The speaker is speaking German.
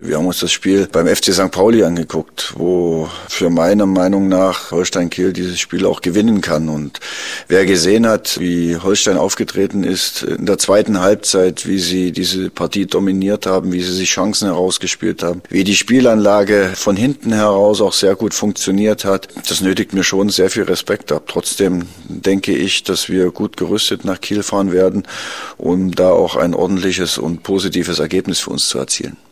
Wir haben uns das Spiel beim FC St. Pauli angeguckt, wo für meiner Meinung nach Holstein Kiel dieses Spiel auch gewinnen kann. Und wer gesehen hat, wie Holstein aufgetreten ist in der zweiten Halbzeit, wie sie diese Partie dominiert haben, wie sie sich Chancen herausgespielt haben, wie die Spielanlage von hinten heraus auch sehr gut funktioniert hat, das nötigt mir schon sehr viel Respekt ab. Trotzdem denke ich, dass wir gut gerüstet nach Kiel fahren werden, um da auch ein ordentliches und positives Ergebnis für uns zu erzielen.